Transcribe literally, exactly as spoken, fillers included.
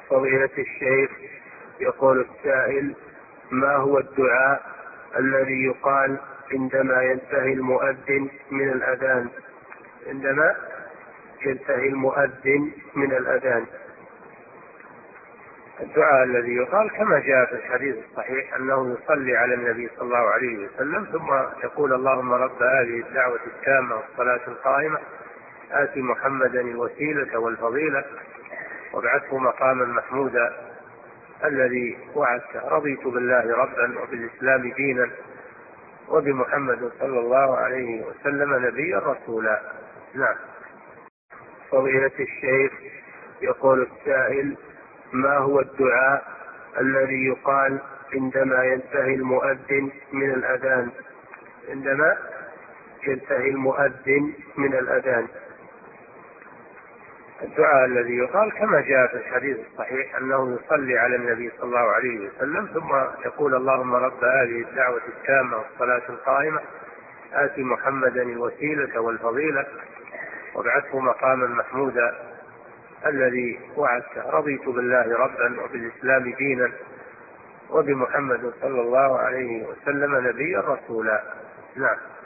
فضيلة الشيخ، يقول السائل: ما هو الدعاء الذي يقال عندما ينتهي المؤذن من الأذان عندما ينتهي المؤذن من الأذان؟ الدعاء الذي يقال كما جاء في الحديث الصحيح أنه يصلي على النبي صلى الله عليه وسلم ثم يقول: اللهم رب هذه الدعوة التامة والصلاة القائمة آت محمدا الوسيلة والفضيلة وابعثه مقاما محمودا الذي وعدته، رضيت بالله ربا وبالإسلام دينا وبمحمد صلى الله عليه وسلم نبيا رسولا. نعم. فضيلة الشيخ، يقول السائل: ما هو الدعاء الذي يقال عندما ينتهي المؤذن من الأذان عندما ينتهي المؤذن من الأذان؟ الدعاء الذي يقال كما جاء في الحديث الصحيح أنه يصلي على النبي صلى الله عليه وسلم ثم يقول: اللهم رب هذه الدعوة التامة والصلاة القائمة آت محمدا الوسيلة والفضيلة وابعثه مقاما محمودا الذي وعدته، رضيت بالله ربا وبالإسلام دينا وبمحمد صلى الله عليه وسلم نبيا رسولا. نعم.